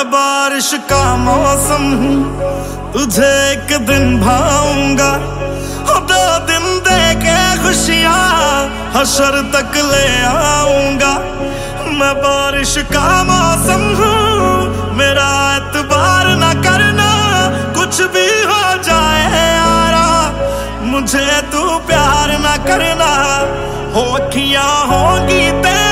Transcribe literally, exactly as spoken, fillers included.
बारिश का मौसम हूँ, तुझे एक दिन भाऊंगा। दो दिन दे के खुशियाँ हशर तक ले आऊंगा। मैं बारिश का मौसम हूँ, मेरा एतबार ना करना, कुछ भी हो जाए यारा, मुझे तू प्यार ना करना। हो अखियाँ होंगी तेरी